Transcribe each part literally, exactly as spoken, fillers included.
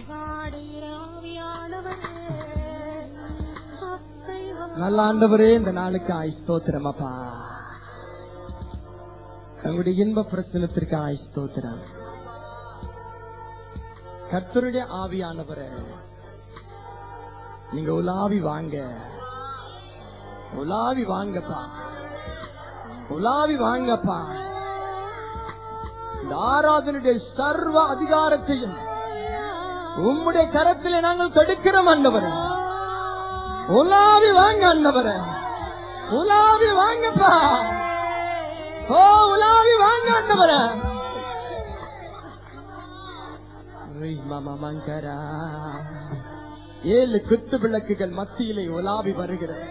நல்ல ஆண்டவரே, இந்த நாளுக்கு ஆய் ஸ்தோத்திரம் அப்பா. உங்களுடைய இன்ப பிரசனத்திற்கு ஆய் ஸ்தோத்திரம். கர்த்தருடைய ஆவியானவரே, நீங்க உலாவி வாங்க, உலாவி வாங்கப்பா, உலாவி வாங்கப்பா. இந்த ஆராதனுடைய சர்வ அதிகாரத்தையும் உம்முடைய கரத்திலே நாங்கள் கொடுக்கிறோம் ஆண்டவரே. உலாவி வாங்க ஆண்டவரே, உலாவி வாங்கப்பா. ஓ உலாவி வாங்க ஆண்டவரே. மங்கரா ஏழு குத்து விளக்குகள் மத்தியிலே உலாவி வருகிறது.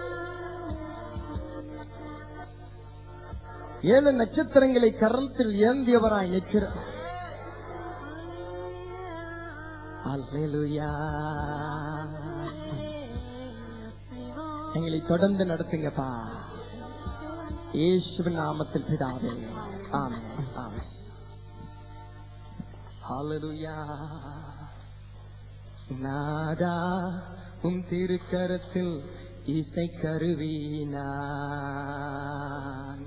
ஏழு நட்சத்திரங்களை கரத்தில் ஏந்தியவராய் நிற்கிறார். அல்லேலூயா. எங்களை தொடர்ந்து நடத்துங்கப்பா, இயேசுவின் நாமத்தில் பிதாவே, ஆமென், ஆமென். ஹல்லேலூயா. நாதா உம் திருக்கரத்தில் இசை கருவினான்,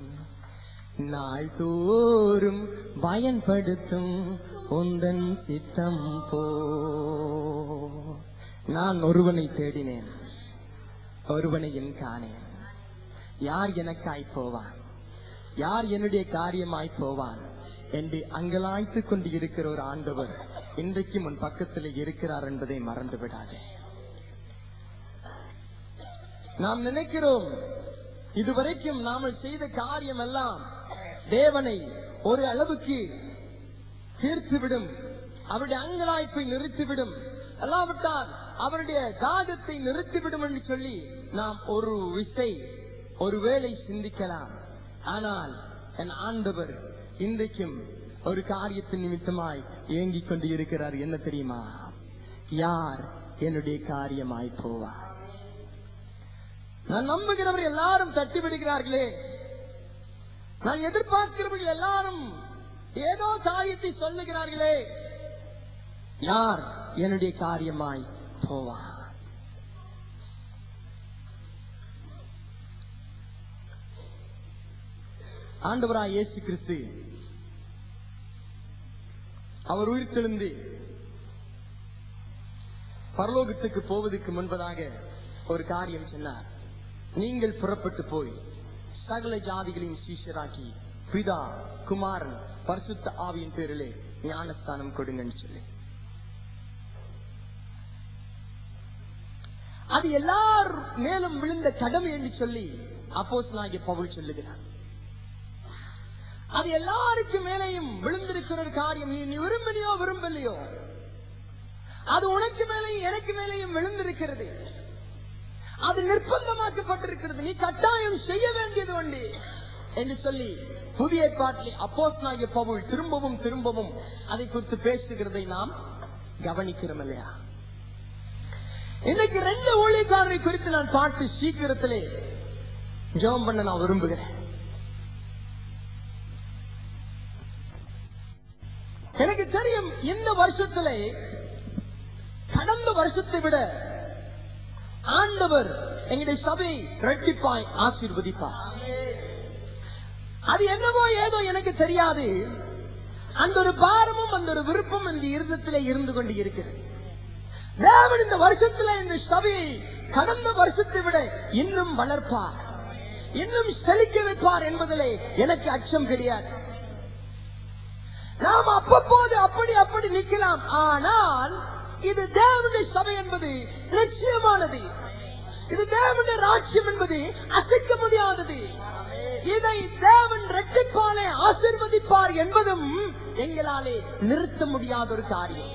நாள்தோறும் பயன்படுத்தும் உந்தன் சித்தம் போ. நான் ஒருவனை தேடினேன், ஒருவனையும் காணேன். யார் எனக்காய் போவான், யார் என்னுடைய காரியமாய் போவான் என்று அங்கலாய்த்துக் கொண்டு இருக்கிற ஒரு ஆண்டவர் இன்றைக்கு முன் பக்கத்தில் இருக்கிறார் என்பதை மறந்து விடாதே. நாம் நினைக்கிறோம் இதுவரைக்கும் நாம் செய்த காரியம் எல்லாம் தேவனை ஒரு அளவுக்கு தீர்த்துவிடும், அவருடைய அங்கலாய்ப்பை நிறுத்திவிடும், அல்லாவிட்டால் அவருடைய தாகத்தை நிறுத்திவிடும் என்று சொல்லி நாம் ஒரு விசை ஒருவேளை சிந்திக்கலாம். ஆனால் என் ஆண்டவர் இன்றைக்கும் ஒரு காரியத்தின் நிமித்தமாய் ஏங்கிக் கொண்டு இருக்கிறார். என்ன தெரியுமா? யார் என்னுடைய காரியமாய் போவார்? நான் நம்புகிறவர் எல்லாரும் தட்டி விடுகிறார்களே, நான் எதிர்பார்க்கிறவர்கள் எல்லாரும் ஏதோ காரியத்தை சொல்லுகிறார்களே, யார் என்னுடைய காரியமாய் போவார்? ஆண்டவராய் இயேசு கிறிஸ்து அவர் உயிர்த்தெழுந்து பரலோகத்துக்கு போவதற்கு முன்பதாக ஒரு காரியம் சொன்னார். நீங்கள் புறப்பட்டு போய் சகல ஜாதிகளையும் சீஷராக்கி பிதா குமாரன் பரிசுத்த ஆவியின் பேரிலே ஞானஸ்தானம் கொடுங்கன்னு சொல்லி, அது எல்லார் மேலும் விழுந்த கடமை என்று சொல்லி அப்போஸ்தலனாகிய பவுல் சொல்லுகிறார். அது எல்லாருக்கும் மேலேயும் விழுந்திருக்கிற ஒரு காரியம். நீ விரும்பினியோ விரும்பலையோ, அது உனக்கு மேலேயும் எனக்கு மேலேயும் விழுந்திருக்கிறது. அது நிர்பந்தமாக்கப்பட்டிருக்கிறது. நீ கட்டாயம் செய்ய வேண்டியது உண்டு என்று சொல்லி புதிய ஏற்பாட்டிலே அப்போஸ்தலனாகிய பவுல் திரும்பவும் திரும்பவும் அதை குறித்து பேசுகிறதை நாம் கவனிக்கிறோம் இல்லையா? இன்னைக்கு ரெண்டு ஊழியக்காரரை குறித்து நான் பார்த்து சீக்கிரத்திலே ஜெபம் பண்ண நான் விரும்புகிறேன். எனக்கு தெரியும் இந்த வருஷத்திலே கடந்த வருஷத்தை விட ஆண்டவர் எங்களுடைய சபையை இரட்டிப்பாய் ஆசீர்வதிப்பார். அது என்னவோ ஏதோ எனக்கு தெரியாது, அந்த ஒரு பாரமும் அந்த ஒரு விருப்பம் இந்த இருதயத்திலே இருந்து கொண்டு இருக்கிறது. தேவன் இந்த வருஷத்துல இந்த சபையை கடந்த வருஷத்தை விட இன்னும் வளர்ப்பார், இன்னும் செழிக்க வைப்பார் என்பதிலே எனக்கு அச்சம் கிடையாது. நாம் அப்பப்போது அப்படி அப்படி நிற்கலாம், ஆனால் இது தேவனுடைய சபை என்பது நிச்சயமானது. இது தேவனுடைய ராஜ்யம் என்பது அசைக்க முடியாதது. இதை தேவன் இரட்டிப்பாலே ஆசீர்வதிப்பார் என்பதும் எங்களாலே நிறுத்த முடியாத ஒரு காரியம்.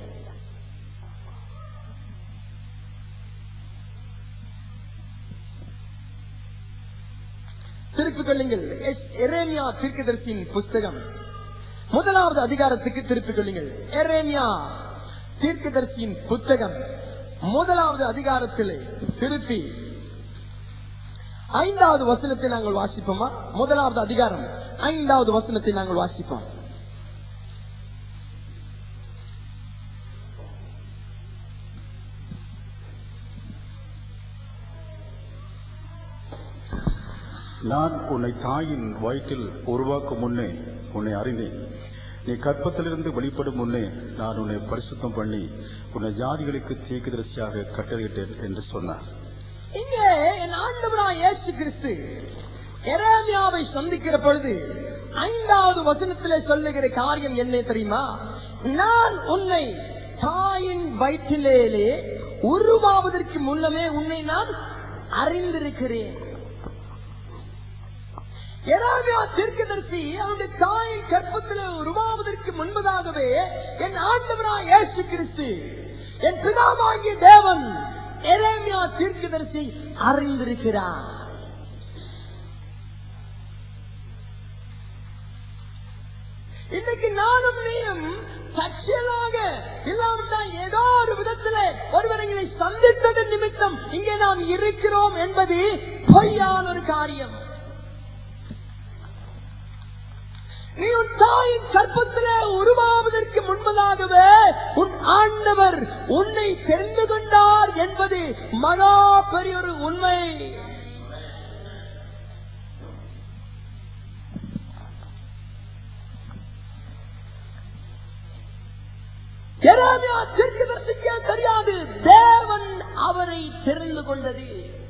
திருப்பிக் கொள்ளுங்கள் எரேமியா தீர்க்கதரிசியின் புஸ்தகம் முதலாவது அதிகாரத்துக்கு திருப்பிக் கொள்ளுங்கள். எரேமியா தீர்க்கதரிசியின் புத்தகம் முதலாவது அதிகாரத்திலே திருப்பி ஐந்தாவது வசனத்தை நாங்கள் வாசிப்போமா? முதலாவது அதிகாரம் ஐந்தாவது வசனத்தை நாங்கள் வாசிப்போம். நான் உன்னை தாயின் வயிற்றில் உருவாக்கும் முன்னே உன்னை அறிந்தேன். நீ கற்பத்திலிருந்து வெளிப்படும் முன்னே நான் உன்னை பரிசுத்தம் பண்ணி உன்னை ஜாதிகளுக்கு தீர்க்கதரிசியாக கட்டளையிட்டேன் என்று சொன்னார். இங்கே என் ஆண்டவராய் இயேசு கிறிஸ்து எரேமியாவை சந்திக்கிற பொழுது ஐந்தாவது வசனத்திலே சொல்லுகிற காரியம் என்ன தெரியுமா? நான் உன்னை தாயின் வயிற்றிலே உருவாவதற்கு முன்னமே உன்னை நான் அறிந்திருக்கிறேன். எரேமியா தீர்க்கதரிசி அவருடைய தாயின் கற்பத்தில் உருவாவதற்கு முன்பதாகவே என் ஆண்டவராய் இயேசு கிறிஸ்து என் பிதாவாகிய தேவன் எரேமியா தீர்க்கதரிசி அறிந்திருக்கிறார். இன்னைக்கு நானும் நீயும் தற்செயலாக இல்லாவிட்டால் ஏதோ ஒரு விதத்தில் ஒருவர்களை சந்தித்தது நிமித்தம் இங்கே நாம் இருக்கிறோம் என்பது பொய்யான ஒரு காரியம். நீ உன் தாயின் கற்பத்திலே உருவாவதற்கு முன்பதாகவே உன் ஆண்டவர் உன்னை தெரிந்து கொண்டார் என்பது மகா பெரிய ஒரு உண்மை. எரேமியா தீர்க்கதரிசிக்கே தெரியாது, தேவன் அவரை தெரிந்து கொண்டது.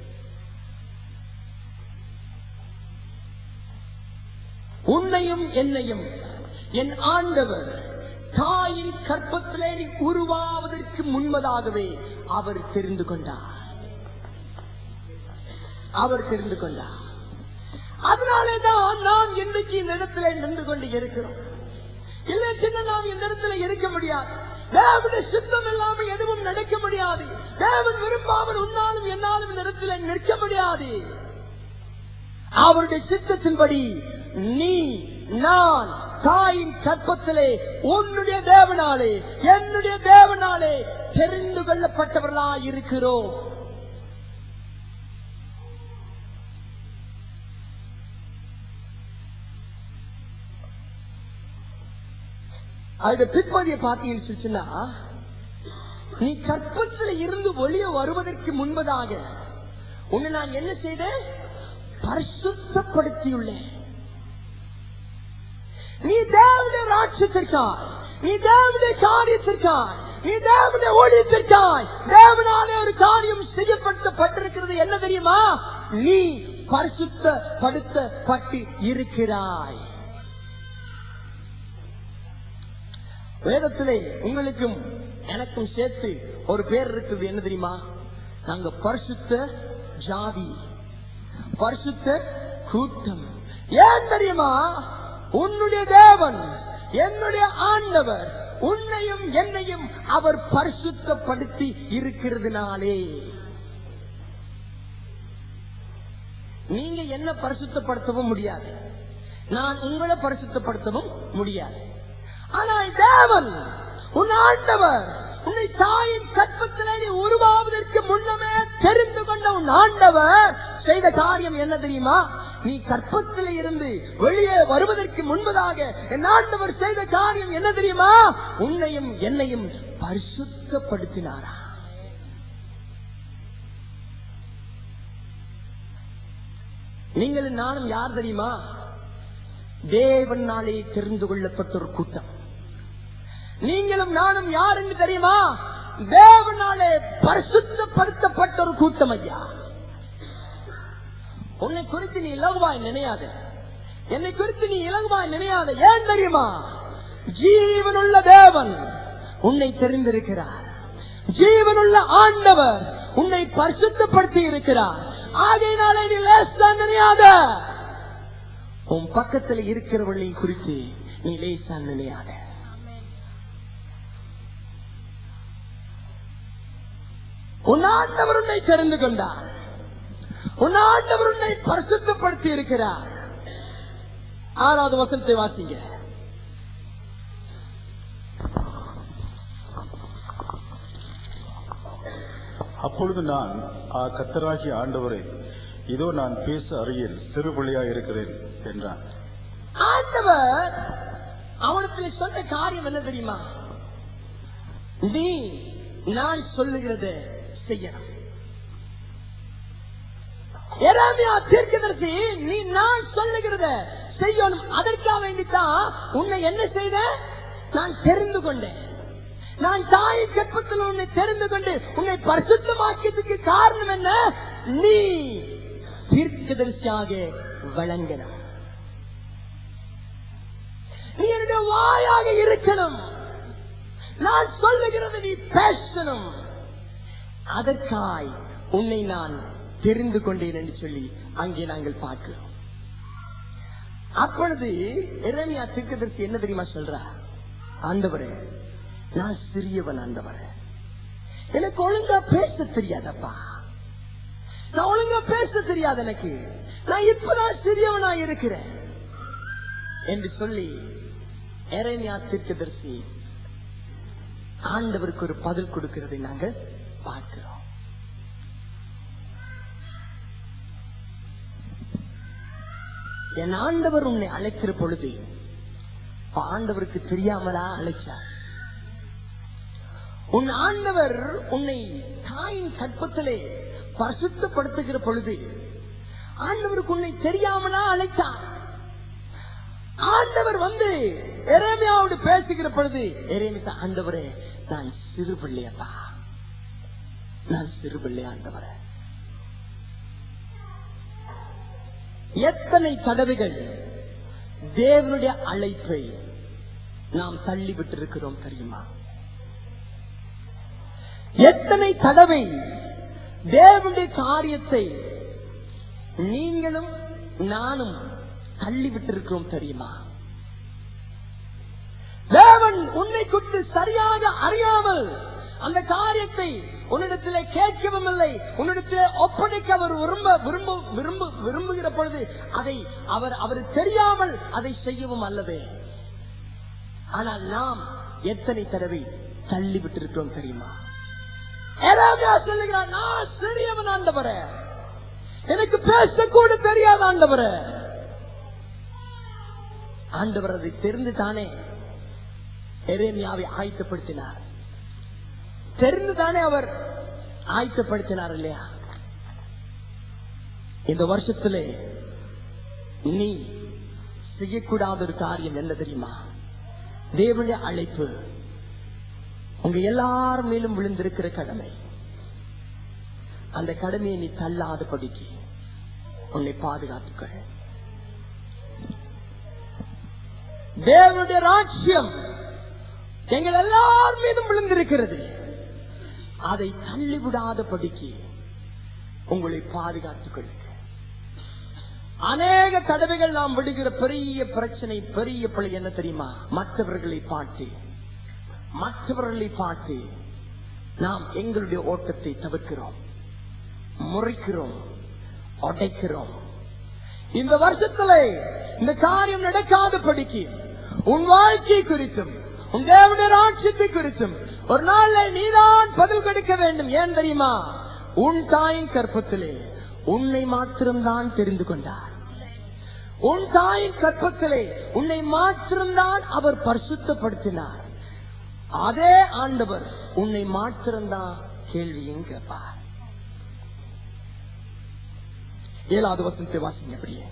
உன்னையும் என்னையும் என் ஆண்டவர் தாயின் கற்பத்திலே நீ உருவாவதற்கு முன்பதாகவே அவர் தெரிந்து கொண்டார். அவர் தெரிந்து கொண்டார். அதனாலேதான் நாம் இன்றைக்கு இந்த இடத்துல நின்று கொண்டு இருக்கிறோம். இல்லை சின்ன நாம் இந்த இடத்துல இருக்க முடியாது. தேவனுடைய சித்தம் இல்லாமல் எதுவும் நடக்க முடியாது. தேவன் விரும்பாமல் உன்னாலும் என்னாலும் இந்த இடத்துல நிற்க முடியாது. அவருடைய சித்தத்தின்படி நீ நான் தாயின் கற்பத்திலே உன்னுடைய தேவனாலே என்னுடைய தேவனாலே தெரிந்து கொள்ளப்பட்டவர்களா இருக்கிறோம். அது பிற்பதியை பார்த்தீங்கன்னு சொல்லிச்சுன்னா, நீ கற்பத்தில் இருந்து வெளியே வருவதற்கு முன்பதாக உன்னை நான் என்ன செய்தேன்? பரிசுத்தப்படுத்தியுள்ளேன். நீ தேவனுடைய ராட்சியத்திற்காய், நீ தேவனுடைய காரியத்திற்காய், நீ தேவனுடைய ஊழியத்திற்காய் தேவனாலே ஒரு காரியம் செய்யப்படுத்தப்பட்டிருக்கிறது. என்ன தெரியுமா? நீ பரிசுத்தப்படுத்தப்பட்டு இருக்கிறாய். வேதத்திலே உங்களுக்கும் எனக்கும் சேர்த்து ஒரு பேர் இருக்குது. என்ன தெரியுமா? நாங்க பரிசுத்த ஜாதி, பரிசுத்த கூட்டம். ஏன் தெரியுமா? உன்னுடைய தேவன் என்னுடைய ஆண்டவர் உன்னையும் என்னையும் அவர் பரிசுத்தப்படுத்தி இருக்கிறதுனாலே. நீங்க என்ன பரிசுத்தப்படுத்தவும் முடியாது, நான் உங்களை பரிசுத்தப்படுத்தவும் முடியாது. ஆனால் தேவன் உன் ஆண்டவர் உன்னை தாயின் கற்பத்திலே நீ உருவாவதற்கு முன்னமே தெரிந்து கொண்ட உன் ஆண்டவர் செய்த காரியம் என்ன தெரியுமா? நீ கற்பத்தில் இருந்து வெளியே வருவதற்கு முன்பதாக என் ஆண்டவர் செய்த காரியம் என்ன தெரியுமா? உன்னையும் என்னையும் பரிசுத்தப்படுத்தினாரா. நீங்களும் நானும் யார் தெரியுமா? தேவனாலே தெரிந்து கொள்ளப்பட்ட ஒரு கூட்டம். நீங்களும் நானும் யார் என்று தெரியுமா? தேவனாலே பரிசுத்தப்படுத்தப்பட்ட ஒரு கூட்டம். ஐயா, உன்னை குறித்து நீ இலகுவாய் நினையாத, என்னை குறித்து நீ இலகுவாய் நினையாத. ஏன் தெரியுமா? ஜீவனுள்ள தேவன் உன்னை தெரிந்திருக்கிறார். ஜீவனுள்ள ஆண்டவர் உன்னை பரிசுத்தப்படுத்தி இருக்கிறார். ஆகையினாலே நீ லேசா நினையாத. உன் பக்கத்தில் இருக்கிறவர்களை குறித்து நீ லேசா நினையாத. உன் ஆண்டவர் உன்னை தெரிந்து கொண்டார். உன் ஆண்டவர் உன்னை பரிசுத்தப்படுத்தி இருக்கிறார். ஆறாவது வசனத்தை வாசிங்க. அப்பொழுது நான் கர்த்தராகிய ஆண்டவரை, இதோ நான் பேச அறியேன், சிறு பிள்ளையாய் இருக்கிறேன் என்றான். ஆண்டவர் அவனத்தில் சொன்ன காரியம் என்ன தெரியுமா? நீ நான் சொல்லுகிறத செய்யணும். எரேமியா தீர்க்கதரிசி, நீ நான் சொல்லுகிறத செய்யணும், அதற்காக வேண்டித்தான் உன்னை என்ன செய்த, நான் தெரிந்து கொண்டேன். நான் தாய் கற்பத்தில் உன்னை தெரிந்து கொண்டு உன்னை பரிசுத்தமாக்கியதுக்கு காரணம் என்ன, நீ தீர்க்கதரிசியாக வழங்கணும், நீ என்னுடைய வாயாக இருக்கணும், நான் சொல்லுகிறது நீ பேசணும், அதற்காய் உன்னை நான் தெரிந்து கொண்டேன் என்று சொல்லி அங்கே நாங்கள் பார்க்கிறோம். அப்பொழுது எரேமியா தீர்க்கதரிசி என்ன தெரியுமா சொல்றா, ஆண்டவரே நான் சிறியவன், ஆண்டவரே எனக்கு ஒழுங்கா பேச தெரியாதப்பா, நான் ஒழுங்கா பேச தெரியாது, எனக்கு நான் இப்பதான் சிறியவனா இருக்கிறேன் என்று சொல்லி எரேமியா தீர்க்கதரிசி ஆண்டவருக்கு ஒரு பதில் கொடுக்கிறதை நாங்கள் பார்க்கிறோம். என் ஆண்டவர் உன்னை அழைக்கிற பொழுது ஆண்டவருக்கு தெரியாமலா அழைச்சார். உன் ஆண்டவர் உன்னை தாயின் கற்பத்திலே பரிசுத்தப்படுத்துகிற பொழுது ஆண்டவருக்கு உன்னை தெரியாமலா அழைத்தார். ஆண்டவர் வந்து எரேமியாவோடு பேசுகிற பொழுது எரேமியா, ஆண்டவரே நான் சிறு பிள்ளையப்பா, நான் சிறு பிள்ளை ஆண்டவரே. எத்தனை தடவைகள் தேவனுடைய அழைப்பை நாம் தள்ளிவிட்டிருக்கிறோம் தெரியுமா? எத்தனை தடவை தேவனுடைய காரியத்தை நீங்களும் நானும் தள்ளிவிட்டிருக்கிறோம் தெரியுமா? தேவன் உன்னை குறித்து சரியாக அறியாமல் அந்த காரியத்தை உன்னிடத்திலே கேட்கவும் இல்லை, உன்னிடத்திலே ஒப்படைக்க அவர் விரும்ப விரும்ப விரும்ப விரும்புகிற பொழுது அதை அவர் அவர் தெரியாமல் அதை செய்யவும் அல்லவே. ஆனால் நாம் எத்தனை தடவை தள்ளிவிட்டிருக்கிறோம் தெரியுமா? எரேமியா சொல்லுகிறார், நான் சிறியவன் ஆண்டவரே, எனக்கு பேசக்கூட தெரியாத ஆண்டவரே. ஆண்டவர் அதை தெரிந்து தானே எரேமியாவை ஆயத்தப்படுத்தினார், தெரிந்துதானே அவர் ஆயத்தப்படுத்தினார் இல்லையா? இந்த வருஷத்திலே நீ செய்யக்கூடாத ஒரு காரியம் என்ன தெரியுமா? தேவனுடைய அழைப்பு உங்க எல்லார் மேலும் விழுந்திருக்கிற கடமை. அந்த கடமையை நீ தள்ளாத படிக்கு உன்னை பாதுகாத்துக்கள். தேவனுடைய ராஜ்யம் எங்கள் எல்லார் மீதும் விழுந்திருக்கிறது. அதை தள்ளிவிடாத படிக்கு உங்களை பாதுகாத்துக் கொள்ளுங்க. அநேக தடவைகள் நாம் விடுகிற பெரிய பிரச்சனை, பெரிய பிள்ளை என்ன தெரியுமா? மற்றவர்களை பார்த்து மற்றவர்களை பார்த்து நாம் எங்களுடைய ஓட்டத்தை தவிர்க்கிறோம், முறைக்கிறோம், உடைக்கிறோம். இந்த வருஷத்திலே இந்த காரியம் நடக்காத படிக்கு உன் வாழ்க்கை குறித்தும் உன் தேவனுடைய ராஜ்யத்தை குறித்தும் ஒரு நாள்ல நீதான் பதில் கொடுக்க வேண்டும். ஏன் தெரியுமா? உன் தாயின் கற்பத்திலே உன்னை மாத்திரம்தான் தெரிந்து கொண்டார். உன் தாயின் கற்பத்திலே உன்னை மாத்திரம்தான் அவர் பரிசுத்தப்படுத்தினார். அதே ஆண்டவர் உன்னை மாத்திரம்தான் கேள்வியும் கேட்பார். ஏழாவது வசனத்தை வாசிங்க அப்படியே.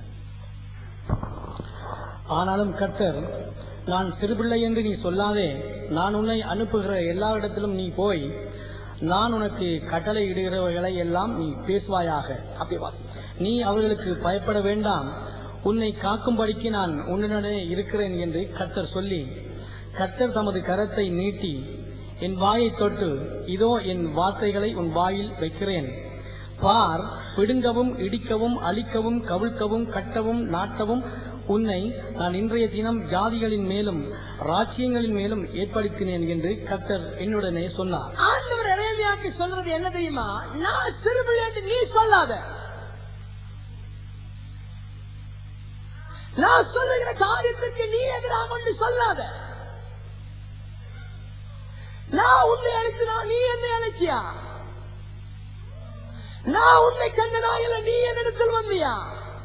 ஆனாலும் கர்த்தர், நான் சிறுபிள்ளை என்று நீ சொல்லாதே, நான் உன்னை அனுப்புகிற எல்லா இடத்திலும் நீ போய் நான் உனக்கு கட்டளை இடுகிறவர்களை எல்லாம் நீ பேசுவாயாக. அப்படி வாசிங்க. நீ அவர்களுக்கு பயப்பட வேண்டாம், உன்னை காக்கும்படிக்கு நான் உன்னுடனே இருக்கிறேன் என்று கர்த்தர் சொல்லி, கர்த்தர் தமது கரத்தை நீட்டி என் வாயை தொட்டு, இதோ என் வார்த்தைகளை உன் வாயில் வைக்கிறேன், பார், பிடுங்கவும் இடிக்கவும் அழிக்கவும் கவிழ்க்கவும் கட்டவும் நாட்டவும் உன்னை நான் இன்றைய தினம் ஜாதிகளின் மேலும் ராஜ்யங்களின் மேலும் ஏற்படுத்தினேன் என்று கர்த்தர் என்னுடனே சொன்னார். ஆண்டவர் எரேமியாவுக்கு சொல்றது என்ன தெரியுமா? நான் சிறுபிள்ளை என்று நீ சொல்லாத, நான் சொல்லுகிற காரியத்திற்கு நீ எதிராக ஒன்று சொல்லாத. நான் உன்னை அழைச்சினா நீ என்னை அழைச்சியா? நான் உன்னை கண்டனா இல்ல நீ என்னிடத்தில் வந்தியா?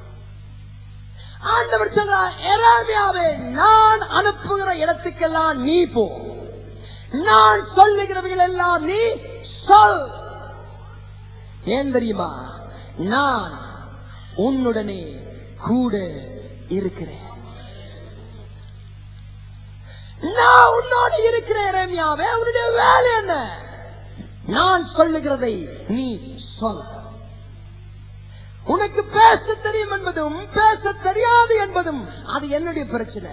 ஆண்டவர் சொல்றார், எரேமியாவே, நான் அனுப்புகிற இடத்துக்கெல்லாம் நீ போ, நான் சொல்லுகிறவர்கள் எல்லாம் நீ சொல். ஏன் தெரியுமா? நான் உன்னுடனே கூட இருக்கிறேன். நான் உன்னோடு இருக்கிறேன். எரேமியாவே, உன்னுடைய வேலை என்ன? நான் சொல்லுகிறதை நீ சொல். உனக்கு பேச தெரியும் என்பதும் பேச தெரியாது என்பதும் அது என்னுடைய பிரச்சனை.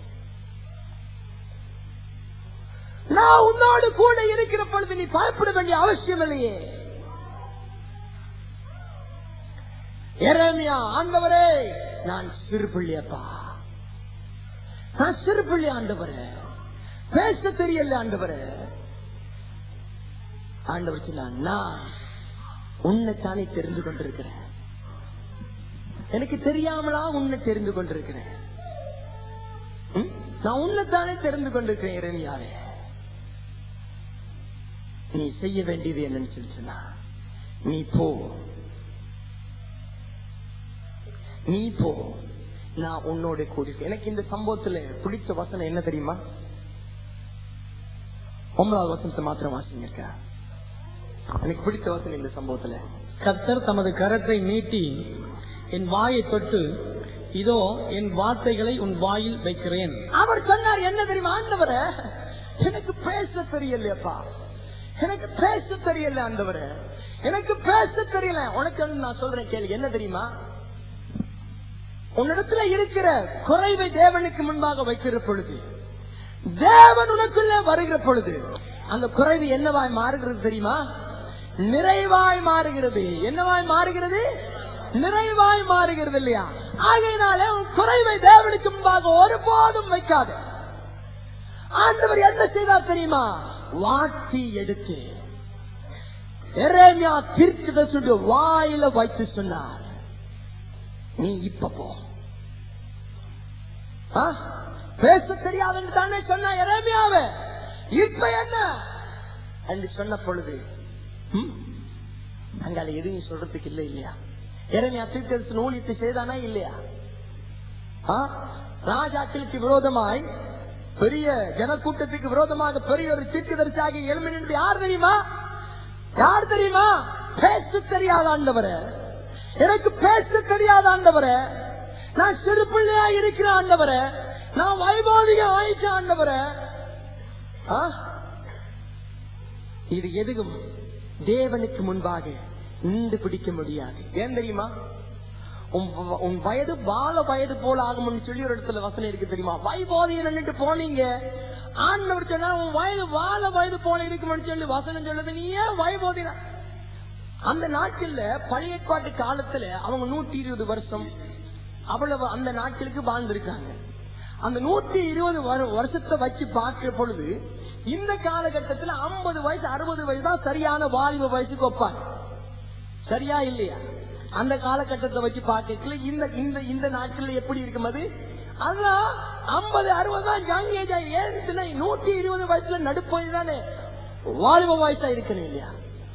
நான் உன்னோடு கூட இருக்கிற பொழுது நீ பயப்பட வேண்டிய அவசியம் இல்லையே. எரேமியா, ஆண்டவரே, நான் சிறு பிள்ளையப்பா, நான் சிறு பிள்ளை ஆண்டவரே, பேச தெரியல ஆண்டவரே. ஆண்டவர் சொன்னார், நான் உன்னைத்தானே தெரிந்து கொண்டிருக்கிறேன். எனக்கு தெரியாமலா உன்னை தெரிந்து கொண்டிருக்கிறேன். நான் உன்னைத்தானே தெரிந்து கொண்டிருக்கிறேன். எரேமியாவே, நீ செய்ய வேண்டியது என்னன்னு சொல்லி சொன்னா, நீ போ, நீ போ, நான் உன்னோட கூடி. எனக்கு இந்த சம்பவத்துல பிடிச்ச வசனம் என்ன தெரியுமா? ஒன்பதாவது வசனத்தை மாத்திரம் வாசிங்க. எனக்கு பிடித்த வசனம் இந்த சம்பவத்துல, கர்த்தர் தமது கரத்தை நீட்டி என் வாயை தொட்டு, இதோ என் வார்த்தைகளை உன் வாயில் வைக்கிறேன். அவர் சொன்னார் என்ன தெரியுமா? ஆண்டவரே, எனக்கு பேச தெரியலையப்பா, எனக்கு பேச தெரியல ஆண்டவரே, எனக்கு பேச தெரியல. உனக்கு நான் சொல்றேன் கேள்வி என்ன தெரியுமா? உன்னிடத்துல இருக்கிற குறைவை தேவனுக்கு முன்பாக வைக்கிற பொழுது, தேவன் உனக்குள்ள வருகிற பொழுது, அந்த குறைவு என்னவாய் மாறுகிறது தெரியுமா? நிறைவாய் மாறுகிறது. என்னவாய் மாறுகிறது? நிறைவாய் மாறுகிறது இல்லையா? ஆகையினாலே உன் குறைவை தேவனுக்கு முன்பாக ஒருபோதும் வைக்காது. ஆண்டவர் என்ன செய்தார் தெரியுமா? வாட்டி எடுத்து எரேமியா தீர்க்கதரிசியுடைய வாயில வைத்து சொன்னார், நீ இப்ப போ. பேச தெரியாதுன்னு தானே சொன்ன எரேமியாவே, இப்ப என்ன என்று சொன்ன பொழுது அங்கால எதுவும் சொல்றதுக்கு இல்லை இல்லையா? எரேமியா தீர்க்கதரிசி ஊழியத்தை செய்தானா இல்லையா? ராஜாக்களுக்கு விரோதமாய், பெரிய ஜனக்கூட்டத்துக்கு விரோதமாக பெரிய ஒரு தீர்க்கதரிசியாக எழும்பினது யார் தெரியுமா? யார் தெரியுமா? பேச தெரியாத ஆண்டவரே, எனக்கு பேச தெரியாத ஆண்டவரே, நான் சிறு பிள்ளையா இருக்கிற ஆண்டவரே, நான் வைபோதிக ஆயிட்ட ஆண்டவரே. இது எதுவும் தேவனுக்கு முன்பாக நின்று பிடிக்க முடியாது. ஏன் தெரியுமா? உன் வயது பால வயது போல ஆகும்னு சொல்லி ஒரு இடத்துல வசனம் இருக்கு தெரியுமா? வைபோதியம் நின்றுட்டு போனீங்க, ஆண்டவர் சொன்னா உன் வயது வாழ வயது போல இருக்கும்னு சொல்லி வசனம் சொல்லுது. நீ ஏன் வைபோதியம்? அந்த நாட்கள்ல பழைய ஏற்பாட்டு காலத்துல அவங்க நூற்றி இருபது வருஷம் அவ்வளவு அந்த நாட்களுக்கு வாழ்ந்திருக்காங்க. அந்த நூற்றி இருபது வருஷத்தை வச்சு பார்க்கிற பொழுது இந்த காலகட்டத்தில் ஐம்பது வயசு அறுபது வயசு தான் சரியான வாலிப வயசுக்கு ஒப்பாங்க. சரியா இல்லையா? அந்த காலகட்டத்தை வச்சு பார்க்கல இந்த இந்த இந்த நாட்கள்ல எப்படி இருக்கும் அது? அதான் ஐம்பது அறுபது தான் யங் ஏஜ். ஏன் நூற்றி இருபது வயசுல நடுப்பது தானே வாலிப வயசா இருக்கணும் இல்லையா?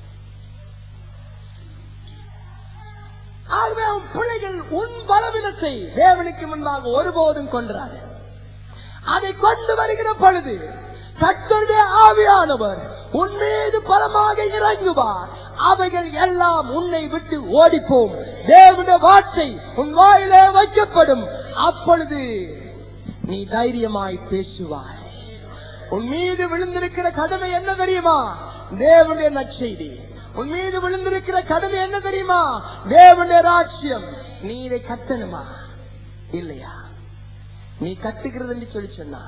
ஆகவே உன் பிள்ளைகள் உன் பலவீனத்தை தேவனுக்கு முன்பாக ஒருபோதும் கொன்றாங்க. அதை கொண்டு வருகிற பொழுது கர்த்தருடைய ஆவியானவர் உன் மீது பலமாக இறங்குவார். அவைகள் எல்லாம் உன்னை விட்டு ஓடிப்போம். தேவனுடைய வார்த்தை உன் வாயிலே வைக்கப்படும். அப்பொழுது நீ தைரியமாய் பேசுவாய். உன் மீது விழுந்திருக்கிற கடமை என்ன தெரியுமா? தேவனுடைய நற்செய்தி. உன் மீது விழுந்திருக்கிற கடமை என்ன தெரியுமா? தேவனுடைய ராஜ்யம். நீ இதை கட்டணுமா இல்லையா? நீ கட்டுகிறது என்று சொல்லி சொன்னா,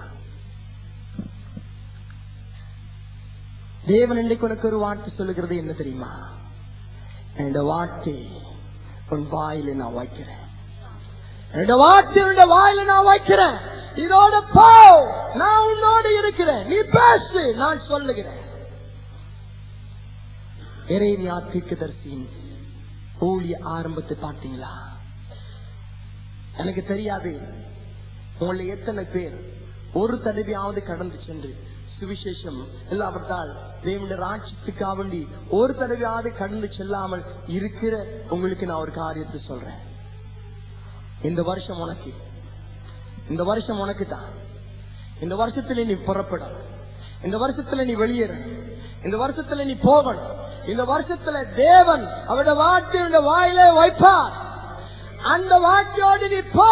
தேவன் இன்றைக்கு உனக்கு ஒரு வார்த்தை சொல்லுகிறது என்ன தெரியுமா? இந்த வார்த்தை உன் வாயில நான் வைக்கிறேன். இந்த வார்த்தை உன்னுடைய வாயில நான் வைக்கிறேன். இதோட போ, நான் உன்னோடு இருக்கிறேன். நீ பேசு, நான் சொல்லுகிறேன். எரேமியா தீர்க்கதரிசியின் ஊழிய ஆரம்பத்தை பார்த்தீங்களா? எனக்கு தெரியாது உங்களை எத்தனை பேர் ஒரு தடவையாவது கடந்து சென்று சுவிசேஷம் இல்லாவிட்டால் தேவனுடைய ராஜ்யத்துக்காக வேண்டி ஒரு தடவையாவது கடந்து செல்லாமல் இருக்கிற உங்களுக்கு நான் ஒரு காரியத்தை சொல்றேன். இந்த வருஷம் உனக்கு, இந்த வருஷம் உனக்கு தான். இந்த வருஷத்துல நீ புறப்பட, இந்த வருஷத்துல நீ வெளியேற, இந்த வருஷத்துல நீ போகணும். இந்த வருஷத்துல தேவன் அவருடைய வார்த்தையுடைய வாயிலே வைப்பார். அந்த வார்த்தையோடு நீ போ.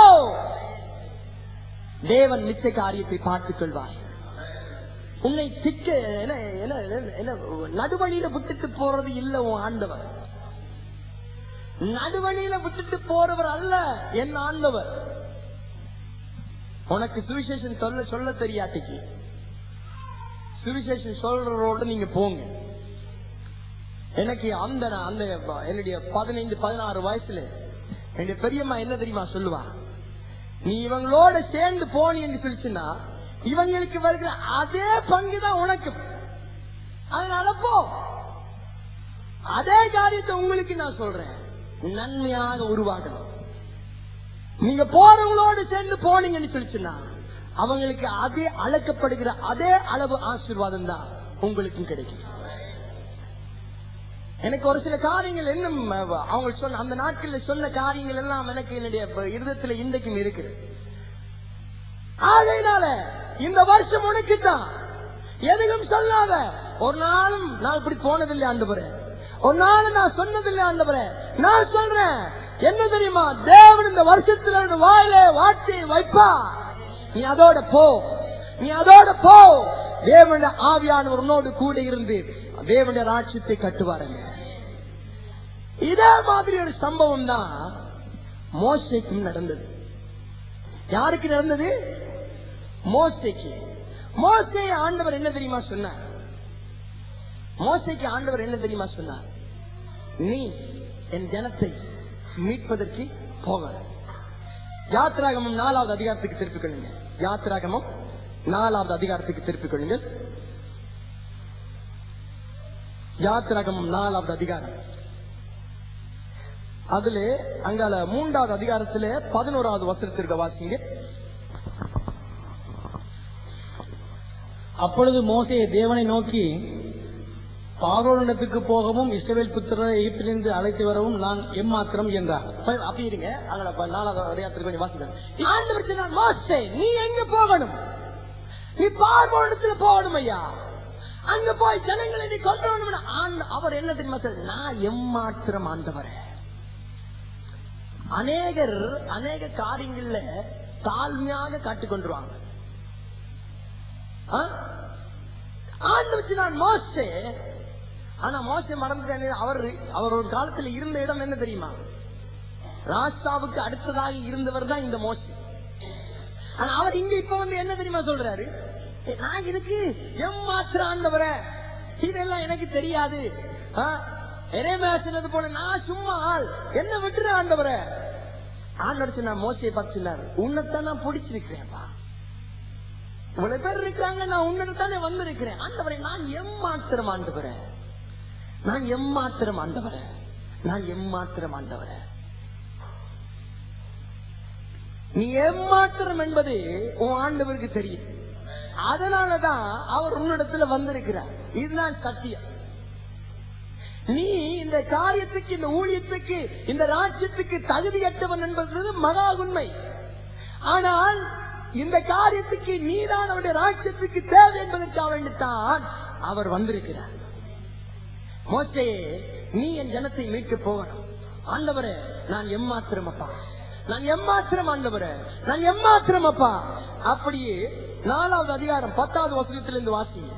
தேவன் நிச்சய காரியத்தை பார்த்துக் கொள்வார். உன்னை திக்க என்ன என்ன என்ன நடுவழியில விட்டுட்டு போறது இல்ல உன் ஆண்டவர். நடுவழியில விட்டுட்டு போறவர் அல்ல என் ஆண்டவர். உனக்கு சுவிசேஷன் சொல்ல சொல்ல தெரியாட்டிக்கு சுவிசேஷன் சொல்றதோட நீங்க போங்க. எனக்கு அந்த அந்த என்னுடைய பதினைந்து பதினாறு வயசுல என்னுடைய பெரியம்மா என்ன தெரியுமா சொல்லுவா, நீ இவங்களோட சேர்ந்து போனி என்று சொல்லிச்சுன்னா இவங்களுக்கு வருகிற அதே பங்குதான் உனக்கு. அதனால போ. அதே காரியத்தை உங்களுக்கு நான் சொல்றேன், நன்மையாக உருவாக்கணும். நீங்க போறவங்களோடு சேர்ந்து போனீங்கன்னு சொல்லிச்சுன்னா அவங்களுக்கு அதே அழைக்கப்படுகிற அதே அளவு ஆசீர்வாதம் தான் உங்களுக்கும் கிடைக்கும். எனக்கு ஒரு சில காரியங்கள் இன்னும் அவங்க சொன்ன அந்த நாட்களில் சொன்ன காரியங்கள் எல்லாம் எனக்கு என்னுடைய இருதயத்துல இன்றைக்கும் இருக்கு. ஆகையினால இந்த வருஷம் உனக்குத்தான். எதுவும் சொல்லாத. ஒரு நாளும் நான் இப்படி போனதில்லை ஆண்டவரே, ஒரு நாள் நான் சொன்னதில்லை ஆண்டவரே. நான் சொல்றேன் என்ன தெரியுமா, தேவன் இந்த வருஷத்துல வாயிலே வார்த்தையை வைப்பா. நீ அதோட போ, நீ அதோட போ. தேவனுடைய ஆவியானவர் உன்னோடு கூட இருந்து தேவனுடைய ராஜ்யத்தை கட்டுவாருங்க. இதே மாதிரி ஒரு சம்பவம் தான் மோசேக்கும் நடந்தது. யாருக்கு நடந்தது? மோசேக்கு. மோசே ஆண்டவர் என்ன தெரியுமா சொன்னார்? மோசேக்கு ஆண்டவர் என்ன தெரியுமா சொன்னார்? நீ என் ஜனத்தை மீட்பதற்கு போக. யாத்திராகமம் நாலாவது அதிகாரத்துக்கு திருப்பிக் கொள்ளுங்க. யாத்திராகமம் நாலாவது அதிகாரத்துக்கு திருப்பிக் கொள்ளுங்கள். யாத்திராகமம் நாலாவது அதிகாரம், அதுல அங்கால மூன்றாவது அதிகாரத்துல பதினோராவது வசனத்திற்கு வாசிங்க. அப்பொழுது மோசே தேவனை நோக்கி, பார்வோனிடத்துக்கு போகவும் இஸ்ரவேல் புத்திரரை எகிப்திலிருந்து அழைத்து வரவும் நான் எம்மாத்திரம் என்றார். அப்படி இருங்க. நாலாவது அதிகாரத்துக்கு கொஞ்சம் வாசிங்க. மோசே நீ எங்க போகணும்? நீ பார்வோனிடத்துல போகணும் ஐயா. அங்க போய் ஜனங்களை நீ கொண்டு வரணும். அவர் என்ன தெரியுமா சார்? நான் எம்மாத்திரம் ஆண்டவரே. அநேகர் அநேக காரியங்கள்ல தாழ்மையாக காட்டிக்கொண்டுருவாங்க. ஆண்டவருக்கு நான் மோசே. ஆனா மோசே மறந்துட்டானே. அவர் அவர் ஒரு காலத்துல இருந்த இடம் என்ன தெரியுமா? ராசாவுக்கு அடுத்ததாக இருந்தவர் தான் இந்த மோசே. ஆனா அவர் இங்க இப்ப வந்து என்ன தெரியுமா சொல்றாரு? நான் இதுக்கு எம்மாத்திர ஆண்டவரே, இதெல்லாம் எனக்கு தெரியாது. சொன்னது போன நான் சும்மா ஆள், என்ன விட்டுற ஆண்டவரே. ஆண்டவர் நான் மோசையை பார்த்து சொன்னாரு, உன்னைத்தான் நான் பிடிச்சிருக்கிறேன்ப்பா. இவ்வளவு பேர் இருக்கிறாங்க, நான் உன்னிடத்தானே வந்திருக்கிறேன். ஆண்டவரே நான் எம்மாத்திரம் ஆண்டவரே, நான் எம்மாத்திரம் ஆண்டவரே, நான் எம்மாத்திரம் ஆண்டவரே. நீ எம்மாத்திரம் என்பது உன் ஆண்டவருக்கு தெரியும். அதனாலதான் அவர் உன்னிடத்துல வந்திருக்கிறார். இதுதான் சத்தியம். நீ இந்த காரியத்துக்கு, இந்த ஊழியத்துக்கு, இந்த ராஜ்யத்துக்கு தகுதியற்றவன் என்பது மகா உண்மை. ஆனால் இந்த காரியத்துக்கு நீதான் அவருடைய ராஜ்யத்துக்கு தேவை என்பதற்காக வேண்டித்தான் அவர் வந்திருக்கிறார். மோசேயே நீ என் ஜனத்தை மீட்க போகணும். ஆண்டவரே நான் எம்மாத்திரம் அப்பா, நான் எம்மாத்திரம் ஆண்டவரே, நான் எம்மாத்திரம் அப்பா. அப்படியே நாலாவது அதிகாரம் பத்தாவது வசனத்திலிருந்து வாசிங்க.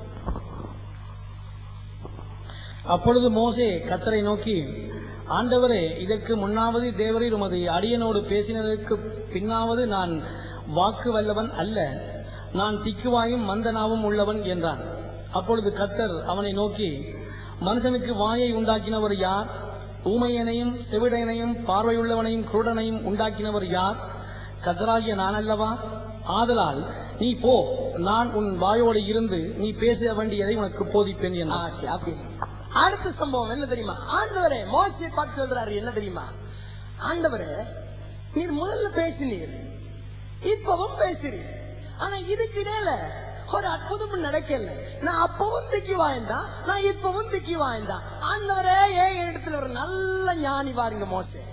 அப்பொழுது மோசே கர்த்தரை நோக்கி, ஆண்டவரே இதற்கு முன்னாவது தேவரீர் உமது அடியனோடு பேசினதற்கு பின்னாவது நான் வாக்கு வல்லவன் அல்ல, நான் திக்குவாயும் மந்தனாவும் உள்ளவன் என்றான். அப்பொழுது கர்த்தர் அவனை நோக்கி, மனுஷனுக்கு வாயை உண்டாக்கினவர் யார்? ஊமையனையும் செவிடையனையும் பார்வையுள்ளவனையும் குருடனையும் உண்டாக்கினவர் யார்? கர்த்தராகிய நான் அல்லவா? ஆதலால் நீ போ, நான் உன் வாயோடு இருந்து நீ பேச வேண்டியதை உனக்கு போதிப்பேன் என்றார். அடுத்த சம்பவம் என்ன தெரியுமா? ஆண்டவரே மோசே பார்த்து சொல்றாரு என்ன தெரியுமா? ஆண்டவரே நீர் முதல்ல பேசினீர், இப்பவும் பேசுறீர். ஆனா இதுக்கு இடையில ஒரு அற்புதம் நடக்கல. நான் அப்பவும் திக்கி வாய்ந்தான், நான் இப்பவும் திக்கி வாய்ந்தான். ஆண்டவரே ஏன் இடத்துல ஒரு நல்ல ஞானி பாருங்க மோசே.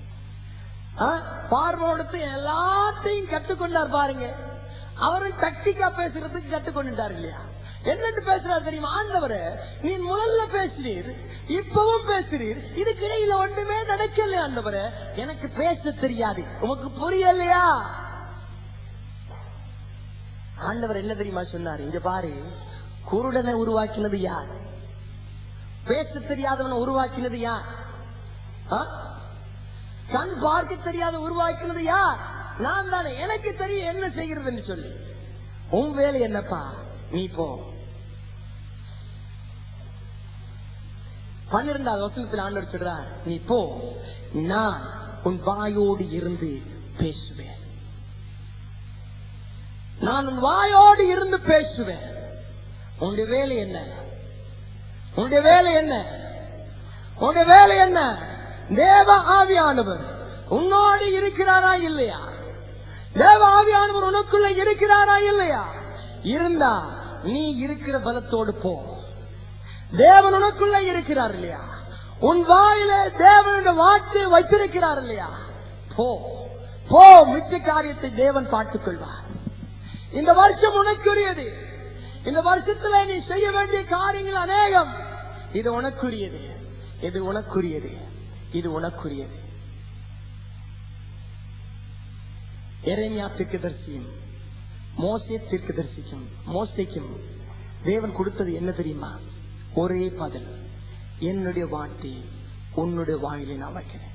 பார்வோடு எல்லாத்தையும் கற்றுக்கொண்டார் பாருங்க. அவரும் டக்டிக்கா பேசுறதுக்கு கற்றுக்கொண்டுட்டார் இல்லையா? என்னன்னு பேசுறாரு தெரியுமா? ஆண்டவரே, நீ முதல்ல பேசுறீர், இப்பவும் பேசுறீர், இதுக்கு இடையில ஒன்றுமே நடக்கல. ஆண்டவரே, எனக்கு பேச தெரியாது, உமக்கு புரியலையா? ஆண்டவர் என்ன தெரியுமா சொன்னாரு? இங்க பாரு, குருடனை உருவாக்கினது யார்? பேச தெரியாதவனை உருவாக்கினது யார்? கண் பார்க்க தெரியாத உருவாக்கினது யார்? நான் தானே. எனக்கு தெரியும் என்ன செய்கிறதுன்னு சொல்லி. உன் வேலை என்னப்பா? நீ போ. பன்னிரெண்டாவது வசனத்தில் ஆண்டவர் சொல்றார், நீ போ, நான் உன் வாயோடு இருந்து பேசுவேன். நான் உன் வாயோடு இருந்து பேசுவேன். உன்னுடைய வேலை என்ன? உன்னுடைய வேலை என்ன? உன்னுடைய வேலை என்ன? தேவ ஆவியானவர் உன்னோடு இருக்கிறாரா இல்லையா? தேவ ஆவியானவர் உனக்குள்ள இருக்கிறாரா இல்லையா? இருந்தா நீ இருக்கிற பலத்தோடு போ. தேவன் உனக்குள்ள இருக்கிறார் இல்லையா? உன் வாயிலே தேவனுடைய வார்த்தை வைத்திருக்கிறார் இல்லையா? போ போ, மிச்ச காரியத்தை தேவன் பார்த்துக் கொள்வார். இந்த வருஷம் உனக்குரியது. இந்த வருஷத்துல நீ செய்ய வேண்டிய காரியங்கள் அநேகம். இது உனக்குரியது, இது உனக்குரியது, இது உனக்குரியது. எரேமியா தீர்க்கதரிசியும் மோசே தீர்க்கதரிசிக்கும் மோசேக்கும் தேவன் கொடுத்தது என்ன தெரியுமா? ஒரே பதில், என்னுடைய வார்த்தை உன்னுடைய வாயிலை நான் வைக்கிறேன்.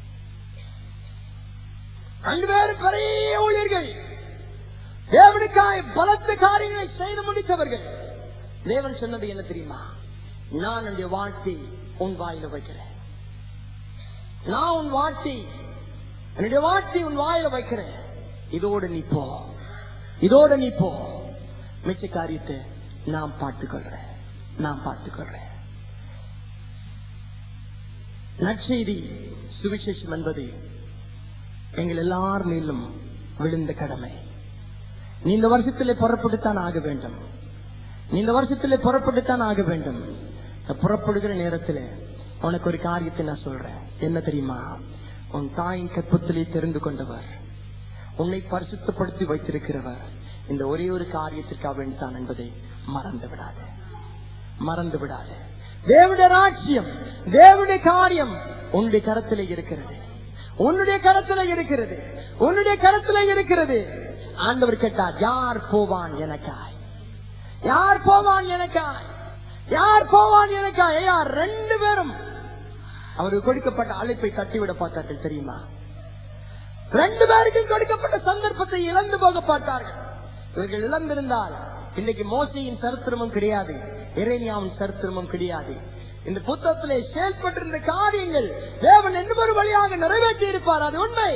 ரெண்டு பேரும் பெரிய ஊழியர்கள், தேவனுக்காய் பலத்த காரியங்களை செய்து முடித்தவர்கள். தேவன் சொன்னது என்ன தெரியுமா? நான் என்னுடைய வார்த்தை உன் வாயில வைக்கிறேன். நான் உன் வார்த்தை என்னுடைய வார்த்தை உன் வாயில வைக்கிறேன். இதோட நீ போ, இதோட நீ போ. மிச்ச காரியத்தை நான் பார்த்துக்கொள்றேன், நான் பார்த்துக்கொள்றேன். நற்செய்தி சுவிசேஷம் என்பது எங்கள் எல்லார் மேலும் விழுந்த கடமை. நீ இந்த வருஷத்திலே புறப்பட்டுத்தான் ஆக வேண்டும். நீ இந்த வருஷத்திலே புறப்பட்டுத்தான் ஆக வேண்டும். புறப்படுகிற நேரத்தில் உனக்கு ஒரு காரியத்தை நான் சொல்றேன். என்ன தெரியுமா? உன் தாயின் கற்பத்திலே தெரிந்து கொண்டவர், உன்னை பரிசுத்தப்படுத்தி வைத்திருக்கிறவர் இந்த ஒரே ஒரு காரியத்திற்காக வேண்டித்தான் என்பதை மறந்து விடாது, மறந்து விடாது. தேவனுடைய ராஜ்யம், தேவனுடைய காரியம் உன்னுடைய கரத்திலே இருக்கிறது, உன்னுடைய கரத்திலே இருக்கிறது, உன்னுடைய கரத்திலே இருக்கிறது. ஆண்டவர் கேட்டார், யார் போவான் எனக்காய்? யார் போவான் எனக்காய்? யார் போவான் எனக்காய்? யார்? ரெண்டு பேரும் அவருக்கு கொடுக்கப்பட்ட அழைப்பை தட்டிவிட பார்த்தார்கள் தெரியுமா? ரெண்டு பேருக்கும் கொடுக்கப்பட்ட சந்தர்ப்பத்தை இழந்து போக பார்த்தார்கள். இவர்கள் இழந்திருந்தால் இன்னைக்கு மோசையின் சரித்திரமும் கிடையாது, எரேமியாவின் சரித்திரமும் கிடையாது. இந்த புத்தகத்திலே செயல்பட்டிருந்த காரியங்கள் தேவன் என்ன ஒரு வழியாக நிறைவேற்றி இருப்பார், அது உண்மை.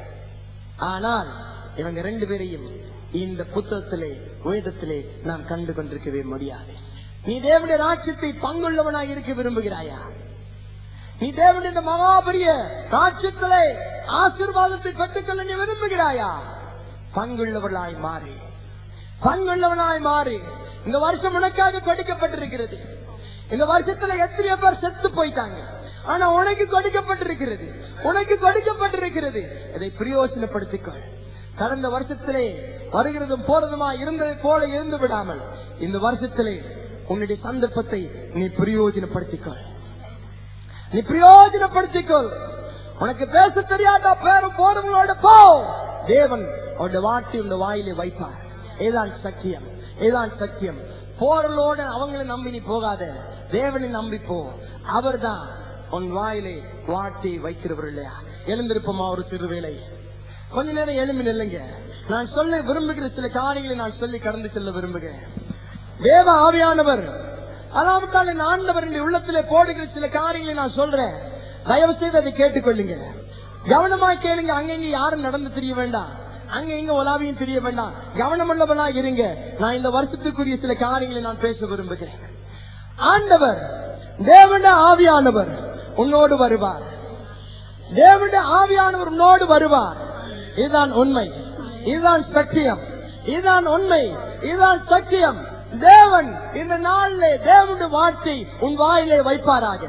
ஆனால் இவங்க ரெண்டு பேரையும் இந்த புத்தகத்திலே வேதத்திலே நாம் கண்டு கொண்டிருக்கவே முடியாது. நீ தேவனுடைய ராஜ்யத்தை பங்குள்ளவனாய் இருக்க விரும்புகிறாயா? நீ தேவனுடைய இந்த மகாபரிய ராஜ்யத்திலே ஆசீர்வாதத்தை பெற்றுக்கொள்ள நீ விரும்புகிறாயா? பங்குள்ளவனாய் மாறி, பங்குள்ளவனாய் மாறி. இந்த வருஷம் உனக்காக கொடுக்கப்பட்டிருக்கிறது. இந்த வருஷத்துல எத்தனையோ பேர் செத்து போயிட்டாங்க, ஆனா உனக்கு கொடுக்கப்பட்டிருக்கிறது, உனக்கு கொடுக்கப்பட்டிருக்கிறது. இதை பிரயோஜனப்படுத்திக்கொள். கடந்த வருஷத்திலே வருகிறதும் போறதுமா இருந்ததை போல இருந்து விடாமல் இந்த வருஷத்திலே உன்னுடைய சந்தர்ப்பத்தை நீ பிரயோஜனப்படுத்திக்கொள், நீ பிரயோஜனப்படுத்திக்கொள். உனக்கு பேச தெரியாதா பேரும் போறவங்களோட போ. தேவன் அவருடைய வார்த்தை உள்ள வாயிலே வைப்பார். ஏதான் சத்தியம், ஏதான் சத்தியம். போறலோட அவங்களை நம்பி நீ போகாத, தேவனை நம்பி போ. அவர் தான் உன் வாயிலே வார்த்தை வைக்கிறவர் இல்லையா? எழுந்திருப்போமா ஒரு சிறு வேளை? கொஞ்ச நேரம் எழும்பி நில்லுங்க. நான் சொல்ல விரும்புகிற சில காரியங்களை நான் சொல்லி கடந்து செல்ல விரும்புகிறேன். தேவ ஆவியானவர் அதாவது ஆண்டவர் உள்ளத்திலே போடுகிற சில காரியங்களை நான் சொல்றேன். தயவு செய்து அதை கேட்டுக்கொள்ளுங்க, கவனமாய் கேளுங்க. அங்கங்க யாரும் நடந்து தெரிய வேண்டாம், அங்க இங்க உலாவியும் தெரிய வேண்டாம். கவனமுள்ளவனா இருங்க. நான் இந்த வருஷத்துக்குரிய சில காரியங்களை நான் பேச விரும்புகிறேன். ஆண்டவர் தேவனுடைய ஆவியானவர் உன்னோடு வருவார். தேவனுடைய ஆவியானவர் உன்னோடு வருவார். இதுதான் உண்மை, இதுதான் சத்தியம், இதுதான் உண்மை, இதுதான் சத்தியம். தேவன் இந்த நாளிலே தேவனுடைய வார்த்தை உன் வாயிலே வைப்பாராக.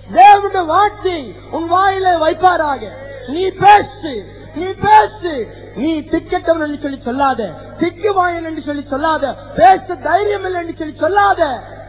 தேவனுடைய வார்த்தை உன் வாயிலே வைப்பாராக. நீ பேசு, நீ பேசு. நீ திக்கட்டவன் என்று சொல்லி சொல்லாத, திக்குவாயன் என்று சொல்லி சொல்லாத, பேச தைரியம் இல்லை என்று சொல்லி சொல்லாத.